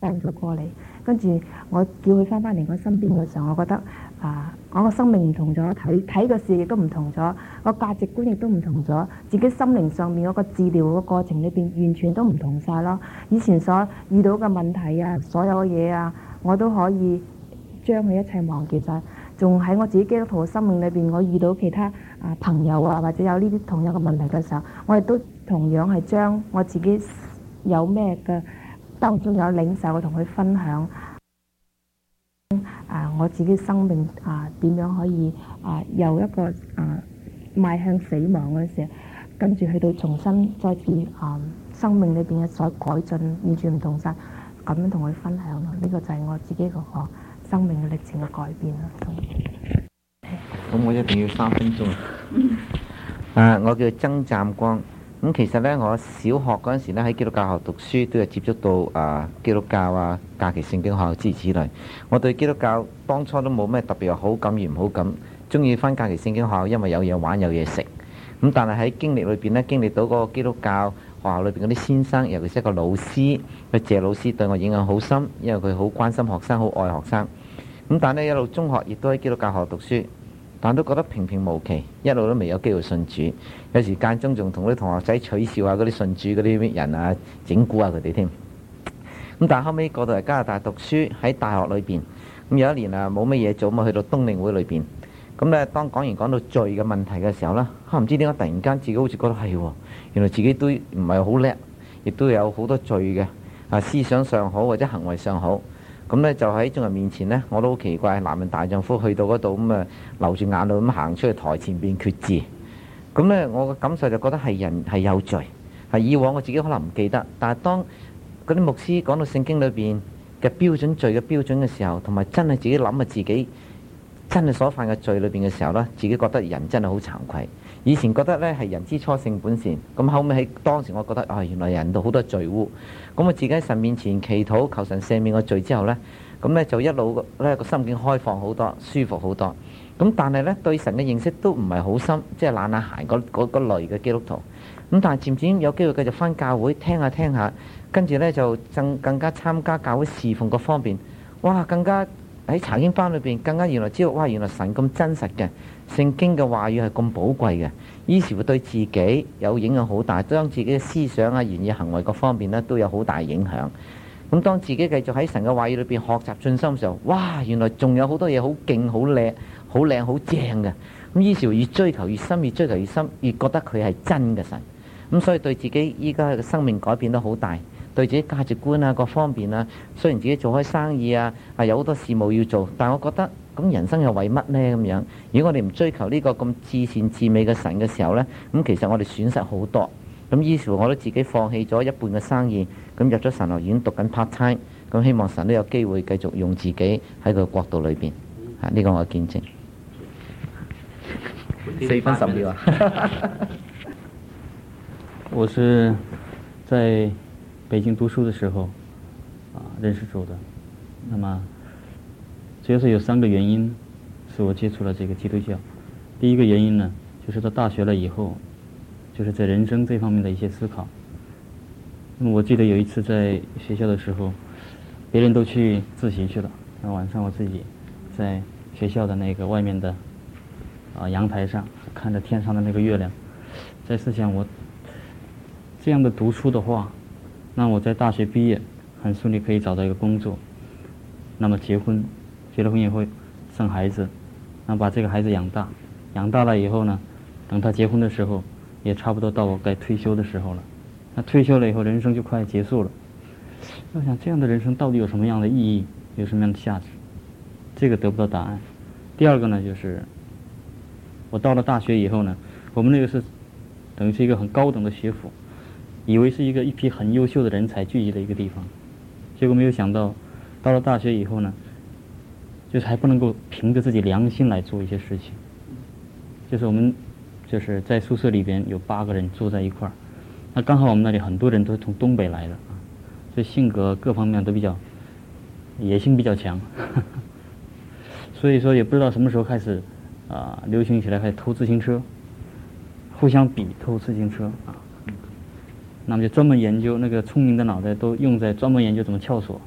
病咗過嚟，跟住我叫佢翻嚟我身邊嘅時候，我覺得我個生命唔同咗，睇個視野亦都唔同咗，個價值觀亦都唔同咗，自己心靈上面嗰個治療嘅過程裏邊完全都唔同晒咯。以前所遇到嘅問題啊，所有嘅嘢啊，我都可以將佢一切忘記晒。仲喺我自己基督徒嘅生命裏邊，我遇到其他朋友啊，或者有呢啲同樣嘅問題嘅時候，我亦都同樣係將我自己有咩嘅當中有領受嘅同佢分享。我自己生命點樣可以由一個邁向死亡嗰時候，跟住去到重新再次生命裏邊嘅所改進，完全唔同晒，咁樣同佢分享咯。呢個就係我自己嗰個生命嘅歷程嘅改變啦。 咁我一定要3分鐘。我叫曾湛光。咁其實呢，我小學嗰陣時呢，喺基督教學讀書，都有接觸到基督教啊、假期聖經學校之類。我對基督教當初都冇咩特別嘅好感與唔好感，中意返假期聖經學校，因為有嘢玩有嘢食。咁但係喺經歷裏邊呢，經歷到嗰個基督教學校裏邊嗰啲先生，尤其是一個老師，佢謝老師對我影響好深，因為佢好關心學生，好愛學生。咁但係呢，一路中學亦都喺基督教學校讀書。但都覺得平平無奇，一路都未有機會信主。有時間中仲同啲同學仔取笑下嗰啲信主嗰啲人啊，整蠱下佢哋添。咁但係後尾過到嚟加拿大讀書，喺大學裏邊，咁有一年冇乜嘢做，咁去到冬令會裏邊。咁咧當講完講到罪嘅問題嘅時候呢，唔知點解突然間自己好似覺得係喎，原來自己都唔係好叻，亦都有好多罪嘅，思想上好或者行為上好。咁呢就喺眾人面前呢，我都好奇怪，男人大丈夫去到嗰度咁流住眼淚咁行出去台前邊決志。咁呢我嘅感受就覺得係人係有罪，係以往我自己可能唔記得，但係當嗰啲牧師講到聖經裏邊嘅標準罪嘅標準嘅時候，同埋真係自己諗下自己真係所犯嘅罪裏邊嘅時候呢，自己覺得人真係好慚愧。以前覺得呢係人之初性本善，咁後尾喺當時我覺得原來人都好多罪污。咁我自己喺神面前祈禱求神赦免我罪之後呢，咁呢就一路呢個心境開放好多，舒服好多。咁但係呢對神嘅認識都唔係好深，即係懶懶閒嗰類嘅基督徒。咁但係漸漸有機會繼續返教會聽下聽下，跟住呢就更加參加教會侍奉各方面，哇！更加喺查經班裏邊更加原來知道，哇！原來神咁真實嘅，聖經嘅話語係咁寶貴嘅，於是會對自己有影響好大，將自己嘅思想啊、言語行為各方面呢都有好大影響。咁當自己繼續喺神嘅話語裏邊學習進心嘅時候，哇！原來仲有好多嘢好勁、好靚、好靚、好正嘅。咁於是越追求越深，越追求越深，越覺得佢係真嘅神。咁所以對自己依家嘅生命改變都好大。對自己價值觀啊各方面啊，雖然自己做開生意啊，有好多事務要做，但我覺得咁人生又為乜呢？咁樣，如果我哋唔追求呢個咁至善至美嘅神嘅時候呢，咁其實我哋損失好多。咁於是乎我都自己放棄咗一半嘅生意，咁入咗神學院讀緊 part time， 咁希望神都有機會繼續用自己喺個國度裏邊。呢個我嘅見證。4分10秒啊！ 我是在北京讀書的時候認識主的。那麼主要是有3個原因使我接觸了這個基督教。第一個原因呢，就是到大學了以後，就是在人生這方面的一些思考。那麼我記得有一次在學校的時候，別人都去自習去了，然後晚上我自己在學校的那個外面的陽台上看着天上的那個月亮，在思想我這樣的讀書的話，那我在大學畢業很順利可以找到一個工作，那麼結了婚以後生孩子，那把這個孩子養大了以後呢，等他結婚的時候也差不多到我該退休的時候了。那退休了以後人生就快結束了，我想這樣的人生到底有什麼樣的意義，有什麼樣的價值，這個得不到答案。第二個呢，就是我到了大學以後呢，我們那個是等於是一個很高等的學府，以為是一批很優秀的人才聚集的一個地方，結果沒有想到到了大學以後呢，就是還不能夠憑着自己良心來做一些事情。就是我們就是在宿舍裏邊有8個人住在一塊兒，那剛好我們那裡很多人都是從東北來的，所以性格各方面都比較野性比較強，所以說也不知道什麼時候開始流行起來，開始偷自行車，互相比偷自行車那麼就專門研究，那個聰明的腦袋都用在專門研究怎麼撬鎖，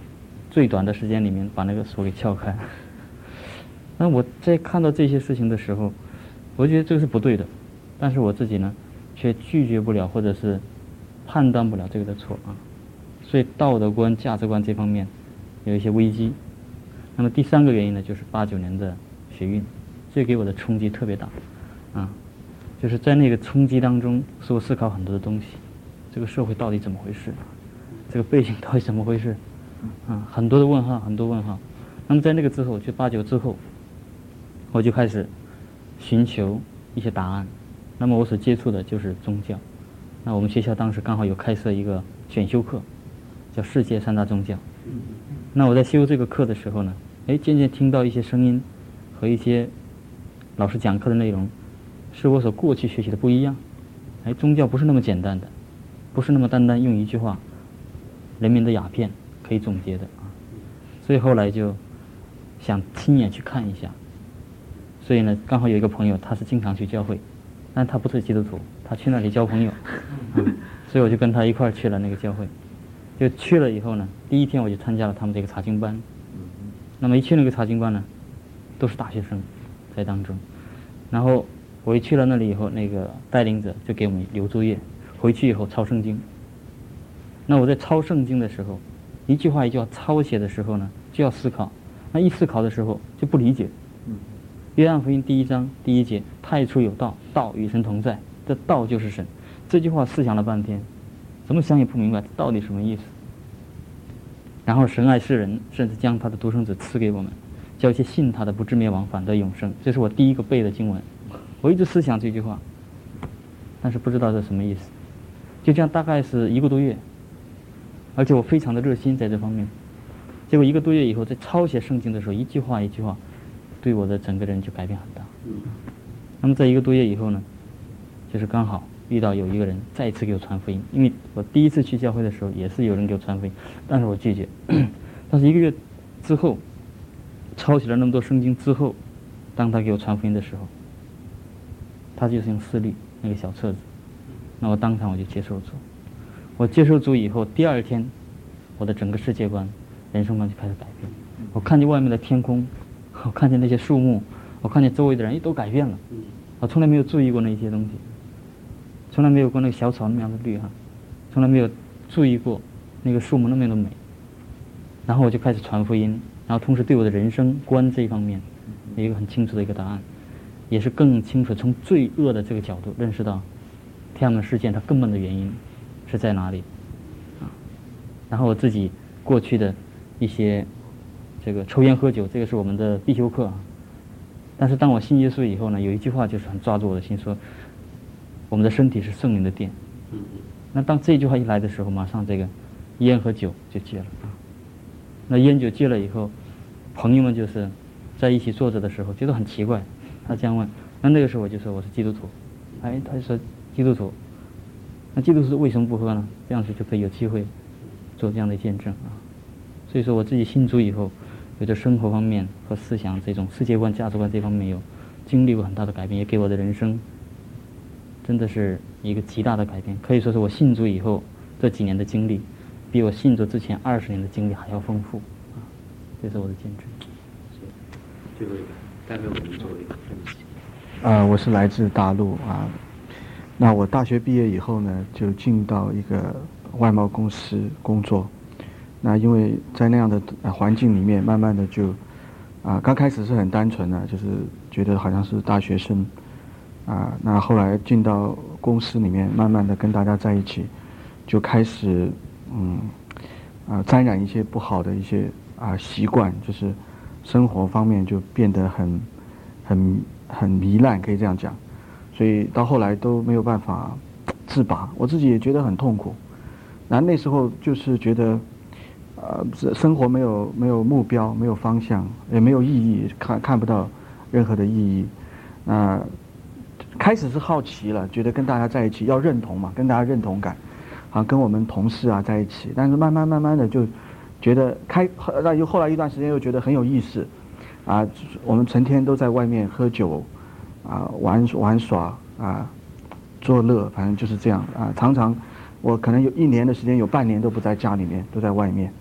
最短的时间里面把那个锁给撬开。那我在看到这些事情的时候，我觉得这个是不对的，但是我自己呢，却拒绝不了或者是判断不了这个的错啊，所以道德观、价值观这方面有一些危机。那么第3个原因呢，就是89年的学运，这给我的冲击特别大啊，就是在那个冲击当中，使我思考很多的东西，这个社会到底怎么回事，这个背景到底怎么回事啊，很多的问号，很多问号。那么在那个之后，就89之后，我就开始寻求一些答案。那么我所接触的就是宗教。那我们学校当时刚好有开设一个选修课，叫世界3大宗教。那我在修这个课的时候呢，渐渐听到一些声音和一些老师讲课的内容，是我所过去学习的不一样。宗教不是那么简单的，不是那么单单用一句话人民的鸦片可以总结的啊。所以后来就想亲眼去看一下。所以呢，刚好有一个朋友，他是经常去教会，但他不是基督徒，他去那里交朋友，所以我就跟他一块儿去了那个教会。就去了以后呢，第1天我就参加了他们这个查经班。那么一去那个查经班呢，都是大学生在当中。然后我一去了那里以后，那个带领者就给我们留作业，回去以后抄圣经。那我在抄圣经的时候，一句话一句话抄写的时候呢，就要思考。那一思考的时候就不理解。约翰福音第1章第1节，太初有道，道与神同在，这道就是神。这句话思想了半天，怎么想也不明白到底什么意思。然后神爱世人，甚至将他的独生子赐给我们，叫一些信他的不至灭亡，反得永生。这是我第一个背的经文。我一直思想这句话，但是不知道这什么意思。就这样大概是1个多月，而且我非常的热心在这方面。结果1个多月以后，在抄写圣经的时候，一句话一句话，对我的整个人就改变很大。那么在1个多月以后呢，就是刚好遇到有一个人再一次给我传福音。因为我第1次去教会的时候，也是有人给我传福音，但是我拒绝。但是1个月之后，抄写了那么多圣经之后，当他给我传福音的时候，他就是用4律那个小册子，那我当场我就接受主。我接受主以后，第2天，我的整个世界观、人生观就开始改变。我看见外面的天空，我看见那些树木，我看见周围的人都改变了。我从来没有注意过那些东西，从来没有过那个小草那么样的绿哈，从来没有注意过那个树木那么样的美。然后我就开始传福音，然后同时对我的人生观这一方面有一个很清楚的一个答案，也是更清楚从罪恶的这个角度认识到天安门事件它根本的原因是在哪里啊。然后我自己过去的一些这个抽烟喝酒，这个是我们的必修课啊。但是当我信耶稣以后呢，有一句话就是很抓住我的心，说我们的身体是圣灵的殿。那当这句话一来的时候，马上这个烟和酒就戒了啊。那烟酒戒了以后，朋友们就是在一起坐着的时候觉得很奇怪，他这样问，那个时候我就说我是基督徒。他就说基督徒，那基督徒为什么不喝呢？这样子就可以有机会做这样的见证啊。所以说我自己信主以后，有的生活方面和思想这种世界观、价值观这方面有经历过很大的改变，也给我的人生真的是一个极大的改变。可以说是我信主以后这几年的经历，比我信主之前20年的经历还要丰富啊。这是我的见证。 最后一个，待会我们做一个分析。 我是来自大陆啊。那我大学毕业以后呢，就进到一个外贸公司工作。那因为在那样的环境里面，慢慢的就刚开始是很单纯的，就是觉得好像是大学生那后来进到公司里面，慢慢的跟大家在一起，就开始沾染一些不好的一些习惯，就是生活方面就变得很糜烂，可以这样讲。所以到后来都没有办法自拔，我自己也觉得很痛苦。那时候就是觉得生活没有目标，没有方向，也没有意义，看不到任何的意义。开始是好奇了，觉得跟大家在一起要认同嘛，跟大家认同感，好像跟我们同事在一起。但是慢慢的就觉得后来一段时间又觉得很有意思我们成天都在外面喝酒玩耍作乐，反正就是这样常常我可能有1年的时间，有半年都不在家里面，都在外面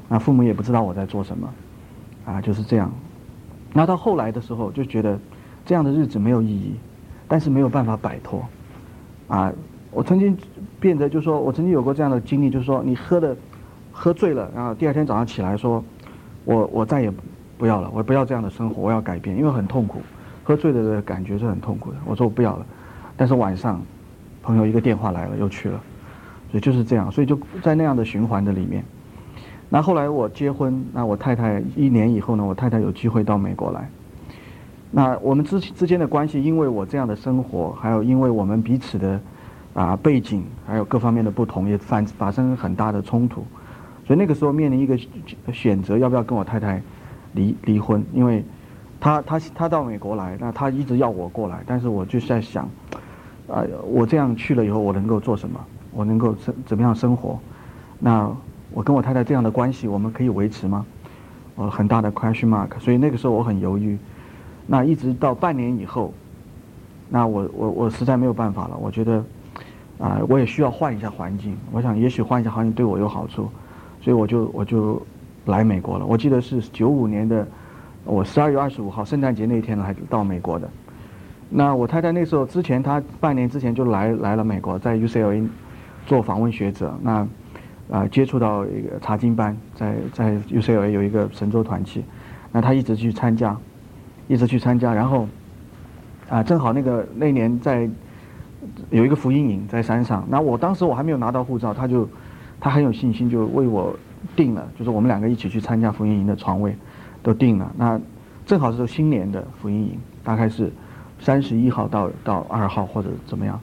那父母也不知道我在做什么，就是这样。那到后来的时候就觉得这样的日子没有意义，但是没有办法摆脱，我曾经变得就是说我曾经有过这样的经历，就是说你喝醉了，然后第二天早上起来说，我再也不要了，我不要这样的生活，我要改变，因为很痛苦，喝醉了的感觉是很痛苦的。我说我不要了，但是晚上朋友一个电话来了，又去了，所以就是这样，所以就在那样的循环的里面。那后来我结婚，那我太太1年以后呢，我太太有机会到美国来。那我们之间的关系，因为我这样的生活，还有因为我们彼此的背景，还有各方面的不同，也发生很大的冲突。所以那个时候面临一个选择，要不要跟我太太离婚？因为他到美国来，那他一直要我过来，但是我就在想，我这样去了以后，我能够做什么？我能够怎么样生活？那我跟我太太这样的关系，我们可以维持吗？很大的 question mark。所以那个时候我很犹豫。那一直到半年以后，那我实在没有办法了。我觉得我也需要换一下环境。我想也许换一下环境对我有好处。所以我就来美国了。我记得是95年的我12月25号圣诞节那天来到美国的。那我太太那时候之前，她半年之前就来了美国，在 UCLA 做访问学者。那接触到一个查经班，在 UCLA 有一个神州团契，那她一直去参加，然后正好那年有一个福音营在山上。那当时我还没有拿到护照，他很有信心，就为我订了，就是我们2个一起去参加福音营的床位都订了。那正好是新年的福音营，大概是31号到2号或者怎么样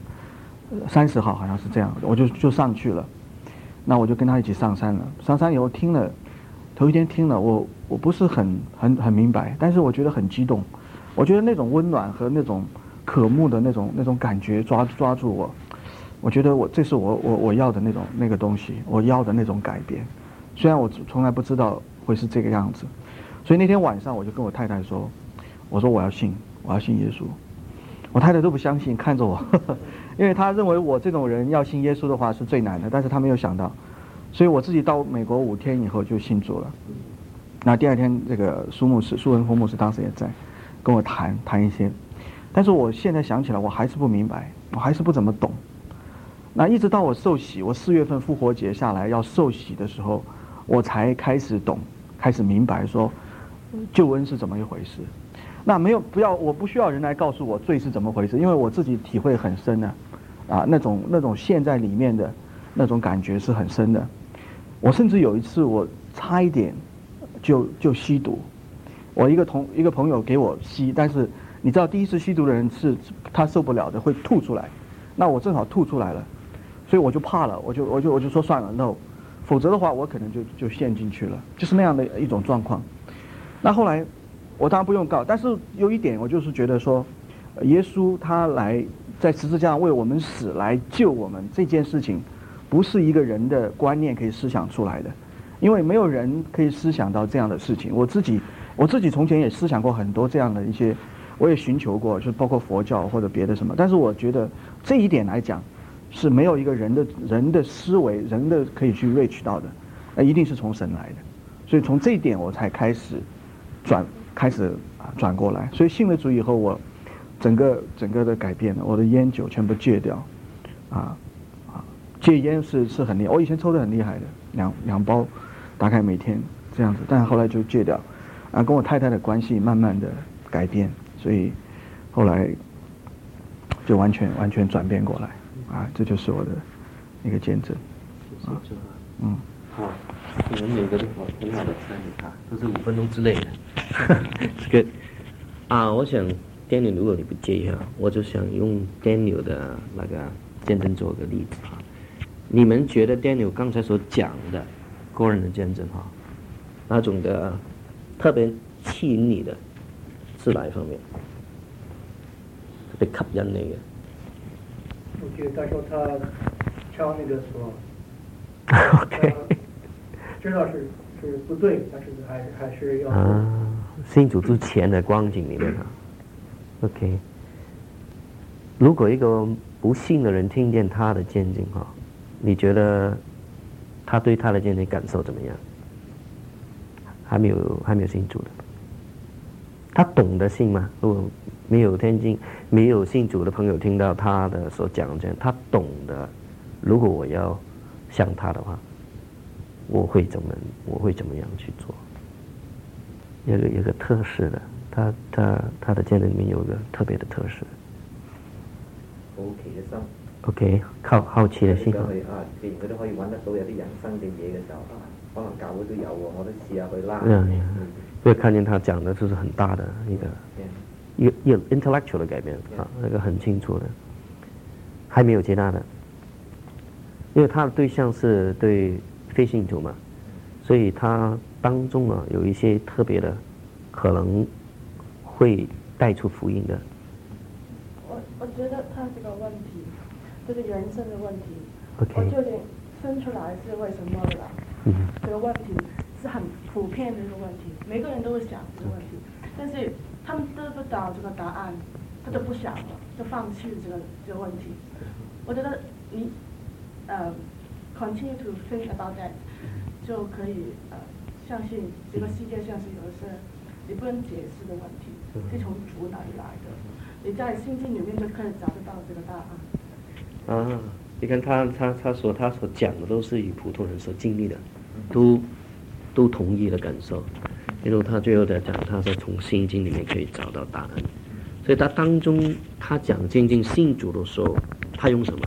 ，30号好像是这样，我就上去了。那我就跟他一起上山了。上山以后头一天听了，我不是很明白，但是我觉得很激动。我觉得那种温暖和那种渴慕的那种感觉抓住我。我觉得这是我要的那个东西，我要的那种改变。虽然我从来不知道会是这个样子，所以那天晚上我就跟我太太说，我说我要信耶稣。我太太都不相信，看着我，因为她认为我这种人要信耶稣的话是最难的，但是她没有想到，所以我自己到美国5天以后就信主了。那第2天这个苏文峰牧师当时也在跟我谈一些，但是我现在想起来我还是不明白，我还是不怎么懂。那一直到我受洗，我4月份复活节下来要受洗的时候，我才开始懂，开始明白说救恩是怎么一回事。那我不需要人来告诉我罪是怎么回事，因为我自己体会很深的，那种陷在里面的那种感觉是很深的。我甚至有一次我差一点就吸毒，我一个朋友给我吸，但是你知道第一次吸毒的人是他受不了的，会吐出来，那我正好吐出来了。所以我就怕了，我就说算了 ，no， 否则的话我可能就陷进去了，就是那样的一种状况。那后来我当然不用告，但是有一点我就是觉得说，耶稣他来在十字架上为我们死来救我们这件事情，不是一个人的观念可以思想出来的，因为没有人可以思想到这样的事情。我自己从前也思想过很多这样的一些，我也寻求过，就是包括佛教或者别的什么，但是我觉得这一点来讲。是没有一个人的思维，人的可以去 reach 到的，那一定是从神来的。所以从这一点我才开始转过来。所以信了主以后，我整个的改变了，我的烟酒全部戒掉，戒烟是很厉害。我以前抽得很厉害的，两包，大概每天这样子，但后来就戒掉，跟我太太的关系慢慢的改变，所以后来就完全转变过来。这就是我的一个见证。 好，你们每个都很好的参与都是5分钟之内的。Good。我想 Daniel， 如果你不介意我就想用 Daniel 的那个见证做个例子你们觉得 Daniel 刚才所讲的个人的见证那种的特别吸引你的是哪一方面？特别吸引你嘅？ 我觉得他说他敲那个锁 ，OK， 知道是不对，但是还是要信主之前的光景里面OK， 如果一个不信的人听见他的见证你觉得他对他的见证感受怎么样？ 还没有信主的。他懂得信吗？如果没有信主的朋友听到他的所讲这样，他懂得，如果我要像他的话，我会怎么样去做？有个特色的，他的见证里面有个特別嘅特色。 好奇嘅心。 OK， 好奇嘅心。 既然佢都可以揾得到有啲人生嘅嘢嘅時候，可能教會都有喎，我都試下去啦。 所以看見他講的就是很大的一個 intellectual 的改變啊，那個很清楚的，還沒有接納的，因為他的對象是對非信徒嘛，所以他當中有一些特別的，可能會帶出福音的。 我覺得他這個問題，這個人生的問題， OK， 我究竟生出來是為什麼的？這個問題是很普遍的一個問題，每個人都會想這個問題，但是他們得不到這個答案，他就不想了，就放棄這個問題。我覺得你continue to think about that， 就可以相信這個世界上是有一些你不能解釋的問題，是從主哪裡來的？你在聖經裡面就可以找得到這個答案。 啊，你看他所講的都是與普通人所經歷的，都同意的感受。因為他最後在講，他說從聖經裡面可以找到答案。所以他當中他講真正信主的時候，他用什麼？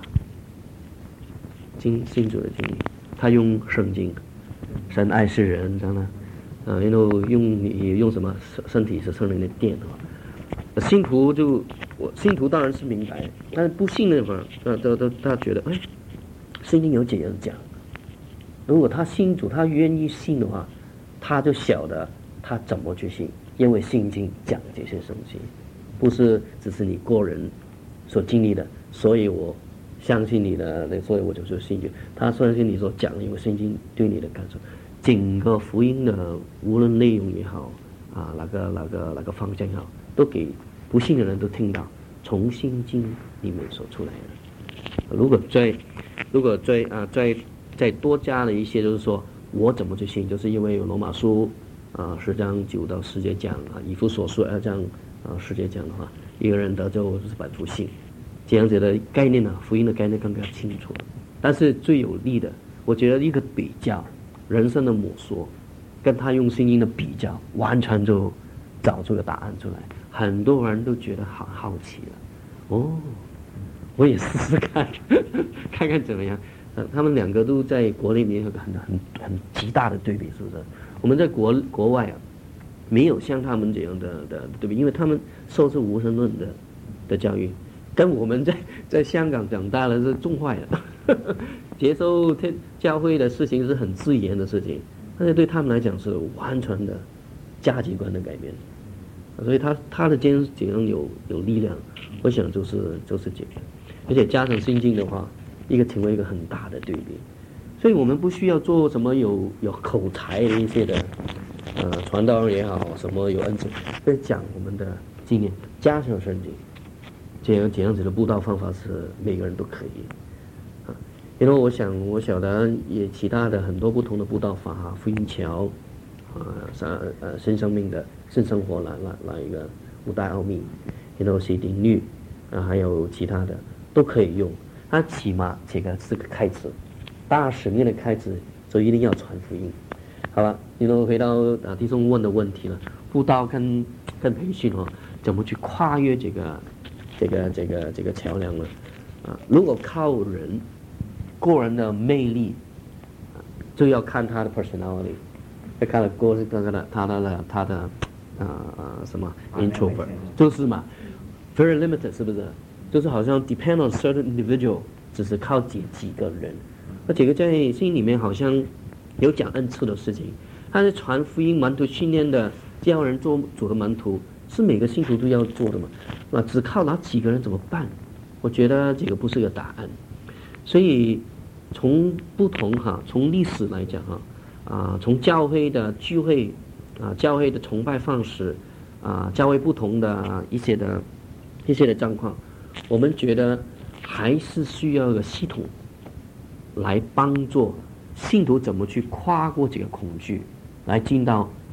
信主的經歷，他用聖經，神愛世人，這樣呢？然後用什麼？身體是聖靈的殿啊。信徒當然是明白，但是不信的話，他覺得，哎，聖經有這樣講。如果他信主，他願意信的話，他就曉得他怎麼去信，因為聖經講這些東西，不是只是你個人所經歷的，所以我相信你的，所以我就信主。他相信你所講，因為聖經對你的感受，整個福音的無論內容也好，啊，哪個方向也好，都給不信的人都聽到，從聖經裡面所出來的。如果再多加了一些，就是說我怎麼去信，就是因為有羅馬書10章9到10節講啊，以弗所書2章10節講的話，一個人得救就是本乎信，這樣子的概念呢，福音的概念更加清楚。但是最有利的，我覺得一個比較，人生的摸索，跟他用聖經的比較，完全就找出個答案出來。很多人都覺得好奇了，哦，我也試試看，看看怎麼樣。他們兩個都在國內裡面有個很極大的對比，是不是？我們在國外沒有像他們這樣的對比，因為他們受是無神論的教育，跟我們在香港長大了是種壞了，接受教會的事情是很自然的事情，但是對他們來講是完全的價值觀的改變，所以他的堅持有力量，我想就是這個，而且加上聖經的話，成為一個很大的對比，所以我們不需要做什麼有口才的一些的，傳道人也好，什麼有恩賜，可以講我們的經驗，加上聖經，這樣子的布道方法是每個人都可以，因為我曉得也其他的很多不同的布道法哈，福音橋，新生命的新生活來一個五大奧秘，然後寫定律，還有其他的都可以用。他起碼這個是個開始，大使命的開始就一定要傳福音，好了，然後回到弟兄問的問題了，布道跟培訓怎麼去跨越這個橋梁呢？如果靠人個人的魅力，就要看他的 personality， 要看他的什麼 introvert， 就是嘛 ，very limited， 是不是？就是好像 depend on certain individual， 只是靠幾個人，而這個在聖經裡面好像有講恩賜的事情，但是傳福音門徒訓練的教人做主的門徒是每個信徒都要做的嘛，只靠那幾個人怎麼辦？我覺得這個不是個答案，所以從不同從歷史來講從教會的聚會教會的崇拜方式教會不同的一些的狀況，我們覺得還是需要一個系統來幫助信徒怎麼去跨過這個恐懼，來進到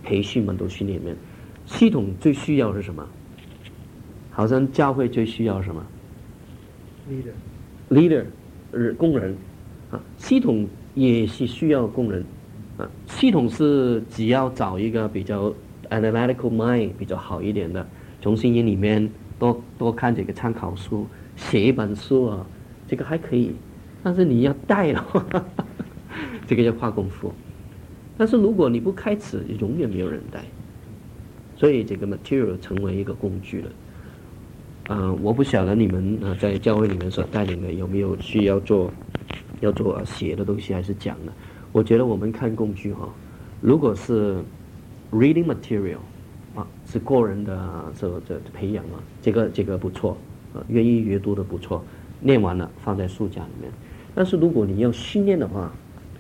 培训门徒训练里面，系统最需要是什么？好像教会最需要什么 ？leader， 工人啊，系统也是需要工人啊。系统是只要找一个比较 analytical mind 比较好一点的，从圣经里面多看这个参考书，写一本书啊，这个还可以。但是你要带的话，这个要花功夫。但是如果你不开始，永远没有人带。所以这个 material 成为一个工具了。我不晓得你们在教会里面所带领的有没有需要做写的东西还是讲的。我觉得我们看工具如果是 reading material 是个人的这培养这个不错愿意阅读的不错，念完了放在书架里面。但是如果你要训练的话，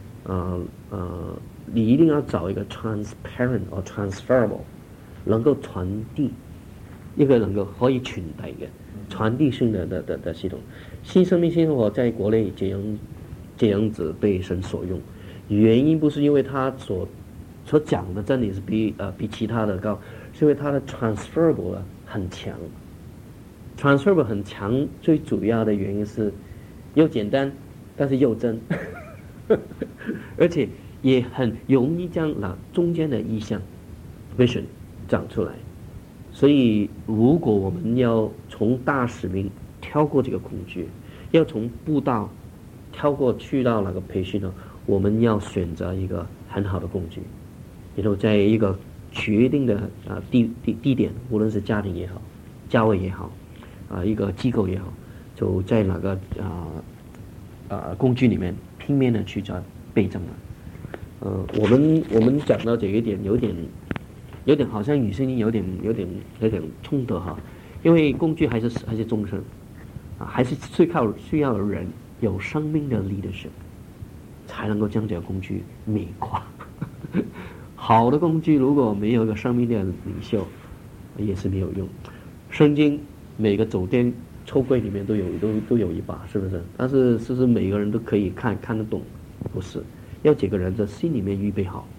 你一定要找一个 transparent or transferable 能够传递。一个能够可以传递的传递性的系统，新生命新生活在国内这样子被神所用，原因不是因为他所讲的真理是比其他的高，是因为他的 transferable 很强。transferable 很强，最主要的原因是又简单，但是又真，而且也很容易将中间的意象 vision 讲出来。所以如果我们要从大使命跳过这个工具，要从布道跳过去到那个培训呢，我们要选择一个很好的工具，然后在一个决定的地点，无论是家庭也好，教会也好，一个机构也好，就在那个工具里面拼命的去做备证了。我们讲到这一点有点好像与圣经有点冲突因为工具还是终身还是需要人有生命的 leadership 才能够将这个工具美化。好的工具如果没有一个生命的领袖，也是没有用。圣经每个酒店抽柜里面都有一把，是不是？但是是不是每个人都可以看得懂？不是，要几个人在心里面预备好。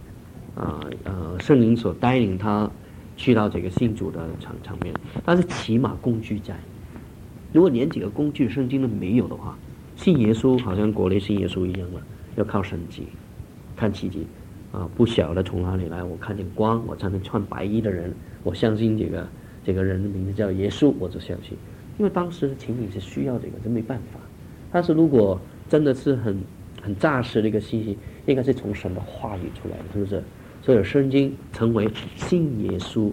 圣灵所带领他去到这个信主的场面，但是起码工具在。如果连几个工具圣经都没有的话，信耶稣好像国内信耶稣一样了，要靠神迹，看奇迹不晓得从哪里来，我看见光，我才能穿白衣的人，我相信这个人的名字叫耶稣，我就相信。因为当时的情景是需要这个，这没办法。但是如果真的是很扎实的一个信息，应该是从神的话语出来的，是不是？所以圣经成为信耶稣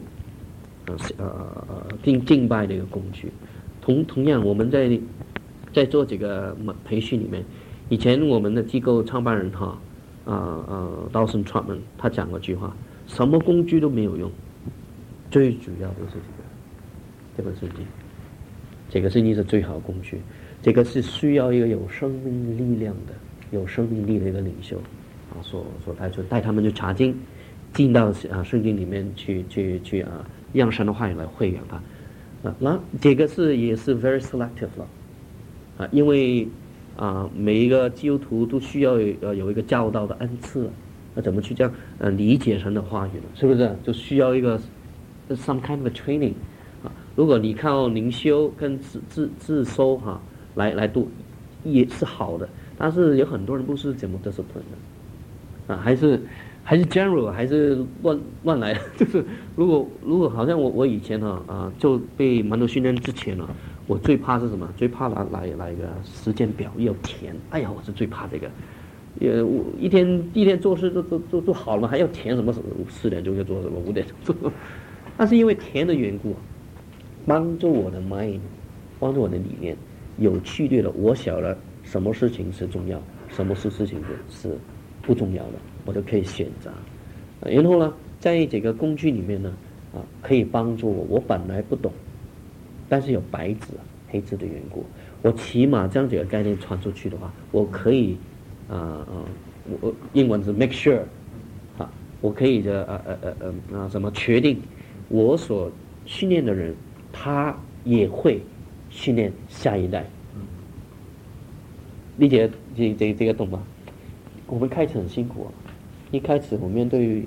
敬拜的一个工具。同样我们在做这个培训里面，以前我们的机构创办人Dawson Trotman 他讲过一句话，什么工具都没有用，最主要的是这本圣经。这个圣经是最好的工具，这个是需要一个有生命力量的有生命力的一个领袖所带他们去查经，进到圣经里面去让神的话语来荟养他那这个也是 very selective 了因为每一个基督徒都需要有一个教导的恩赐那怎么去这样理解神的话语呢？是不是就需要一个 some kind of a training如果你靠灵修跟自修来读也是好的，但是有很多人不是怎么 discipline 的还是 general 还是乱来的。就是如果好像我以前就被门徒训练之前我最怕是什么？最怕来一个时间表要填。哎呀，我是最怕这个。我一天做事都好了嘛，还要填什么4点钟要做什么，5点钟做。那是因为填的缘故，帮助我的 mind， 帮助我的理念有趣对了。我晓得什么事情是重要，什么事情是不重要的，我就可以选择。然后呢，在这个工具里面呢，可以帮助我本来不懂，但是有白纸黑字的缘故，我起码将这个概念传出去的话，我可以我英文是 make sure 我可以什么确定我所训练的人他也会训练下一代。理解这个懂吗？我们开始很辛苦一开始我面对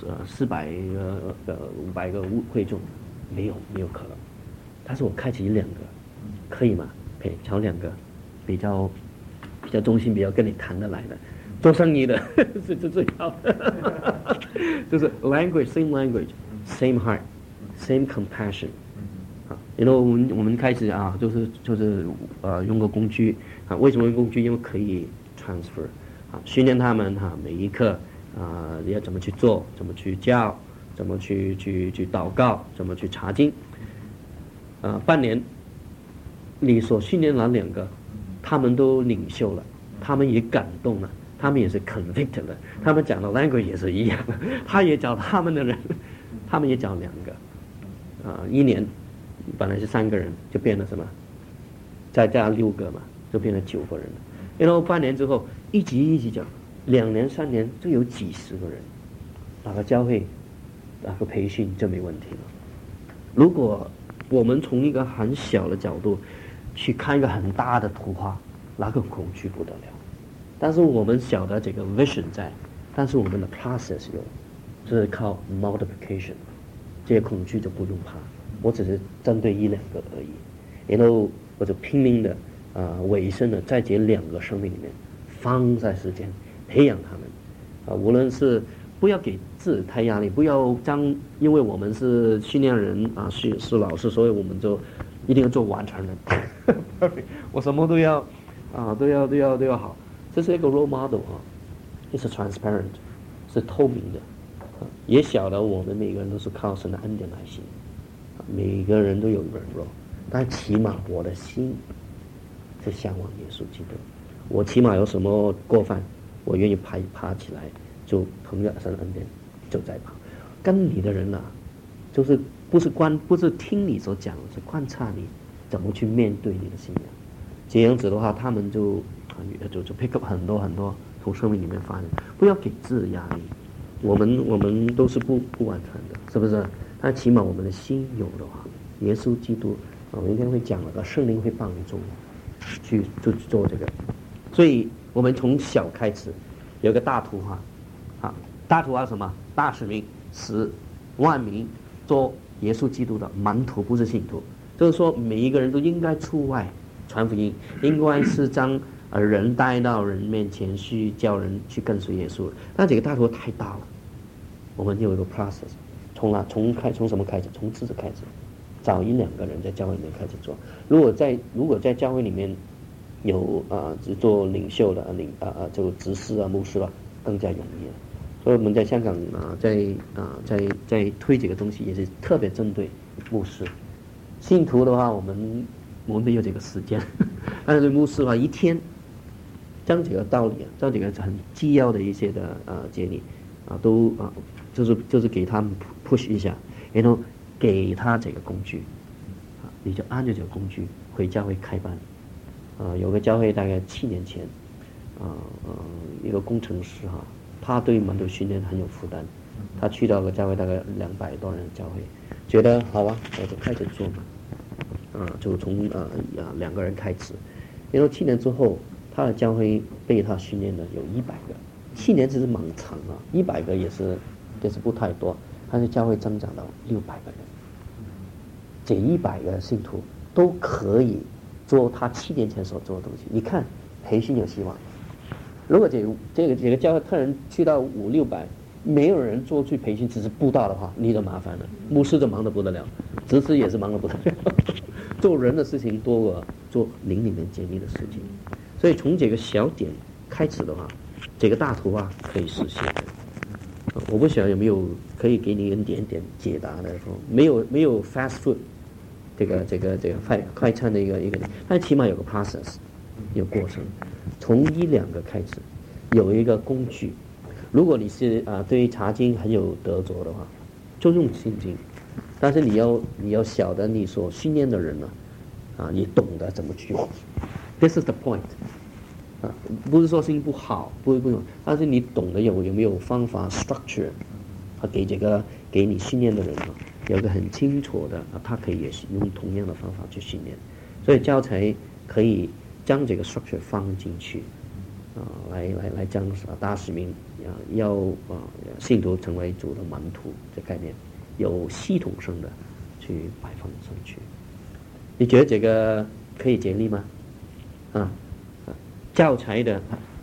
400500个会众，没有可能，但是我开启1-2个，可以吗？可以，找2个比较中心、比较跟你谈得来的，做生意的是最好的，就是 same language，same heart，same compassion。然后我们开始啊，就是用个工具啊，为什么用工具？因为可以 transfer 啊，训练他们哈，每一课啊，你要怎么去做，怎么去教，怎么去祷告，怎么去查经。半年，你所训练了2个，他们都领袖了，他们也感动了，他们也是 convicted 了，他们讲的 language 也是一样的，他也找他们的人，他们也找2个，1年。本来是3个人，就变了什么？再加6个嘛，就变了9个人了。然后半年之后，一级讲，2年3年就有几十个人，哪个教会，哪个培训就没问题了。如果我们从一个很小的角度去看一个很大的图画，那个恐惧不得了。但是我们小的这个 vision 在，但是我们的 process 有，就是靠 multiplication， 这些恐惧就不用怕。我只是针对1-2个而已，然后我就拼命的委身的在这2个生命里面放在时间培养他们无论是不要给自己太压力，不要因为我们是训练人啊，是老师，所以我们就一定要做完成人我什么都要都要好。这是一个 role model 是 transparent， 是透明的也晓得我们每个人都是靠神的恩典来行。每个人都有软弱，但起码我的心是向往耶稣基督。我起码有什么过犯，我愿意爬起来，就同样神的恩典就在跑。跟你的人就是不是听你所讲，是观察你怎么去面对你的信仰。这样子的话，他们就 pick up 很多从生命里面发现，不要给自己压力。我们都是不完全的，是不是？但起码我们的心有的话，耶稣基督我明天会讲了，圣灵会帮助去做这个。所以我们从小开始有个大图画大图画什么？大使命，使万民做耶稣基督的门徒，不是信徒。就是说每一个人都应该出外传福音，应该是将人带到人面前去，叫人去跟随耶稣。但这个大图太大了，我们有一个 process。从什么开始？从自己开始，找1-2个人在教会里面开始做。如果在教会里面有做领袖的就执事牧师更加容易了。所以我们在香港在推这个东西，也是特别针对牧师。信徒的话，我们没有这个时间，但是牧师的话，一天将这个道理将这个很基要的一些的接力都就是给他们 push 一下，然后给他这个工具你就按照这个工具回教会开班。有个教会大概7年前一个工程师他对门徒训练很有负担，他去到个教会大概200多人的教会，觉得好我就开始做嘛，就从2个人开始，然后7年之后，他的教会被他训练的有100个，7年只是蛮长100个也是不太多，他的教会增长到600个人，这100个信徒都可以做他7年前所做的东西。你看培训有希望。如果这个教会客人去到500-600，没有人做去培训，只是布道的话，你就麻烦了。牧师就忙得不得了，执事也是忙得不得了，做人的事情多过做灵里面建立的事情。所以从这个小点开始的话，这个大图可以实现。我不晓得有没有可以给你一点点解答的，说没有 fast food 这个快餐的一个，但起码有个 process， 有过程。从1-2个开始，有一个工具。如果你是对于查经很有得着的话，就用心经。但是你要晓得你所训练的人你懂得怎么去用。This is the point。不是说心不好，不用，但是你懂得有没有方法 structure， 给你训练的人有个很清楚的，他可以也是用同样的方法去训练。所以教材可以将这个 structure 放进去， 来讲大使命，要信徒成为主的门徒这概念，有系统性的去摆放上去。你觉得这个可以建立吗？教材的，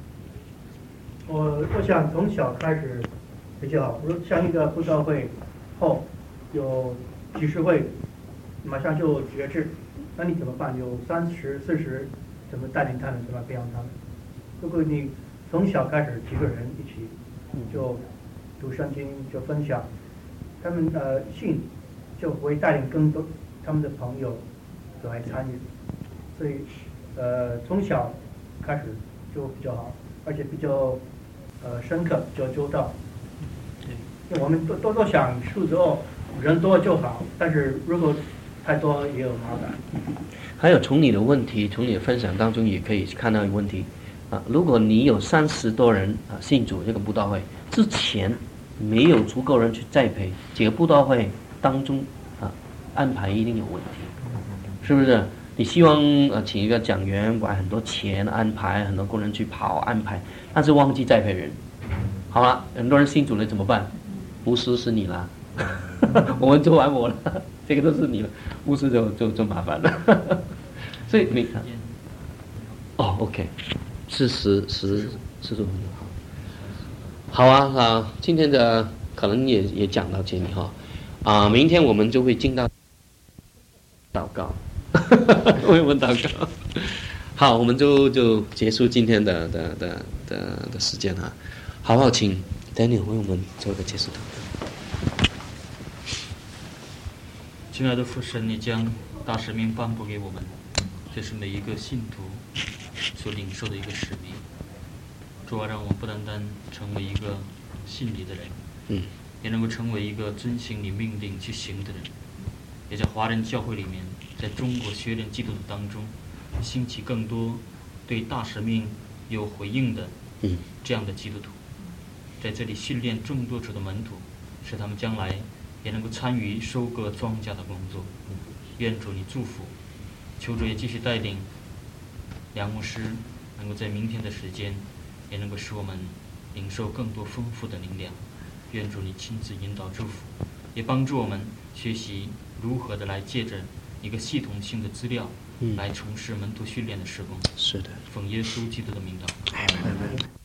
我想从小开始比较好。像一个布道会后有集市会，马上就决志，那你怎么办？有30、40，怎么带领他们，怎么培养他们？如果你从小开始几个人一起就读圣经，就分享，他们信就会带领更多他们的朋友来参与，所以从小开始就比较好，而且比较深刻，比较周到。因为我们都想数字人多就好，但是如果太多也有麻烦。 还有从你的问题，从你的分享当中也可以看到一个问题如果你有30多人信主这个布道会之前没有足够人去栽培，这个布道会当中安排一定有问题，是不是？你希望请一个讲员管很多钱，安排很多工人去跑安排，但是忘记栽培人，好了，很多人信主了怎么办？牧师是你啦，我们做完我了，这个都是你了，牧师就麻烦了。所以你OK， 40多分钟，好啊，今天的可能也讲到这里明天我们就会进到祷告，为我们祷告。好，我们就结束今天的时间好不好？请 Daniel 为我们做一个结束祷告。 亲爱的父神，你将大使命颁布给我们，这是每一个信徒所领受的一个使命。主啊，让我们不单单成为一个信你的人，也能够成为一个遵行你命令去行的人，也在华人教会里面，在中国学联基督徒当中，兴起更多对大使命有回应的这样的基督徒，在这里训练众多主的门徒，使他们将来也能够参与收割庄稼的工作。愿主你祝福，求主也继续带领梁牧师，能够在明天的时间也能够使我们领受更多丰富的灵粮。愿主你亲自引导祝福，也帮助我们学习如何的来借着一个系统性的资料来从事门徒训练的事工。 是的， 奉耶稣基督的名祷。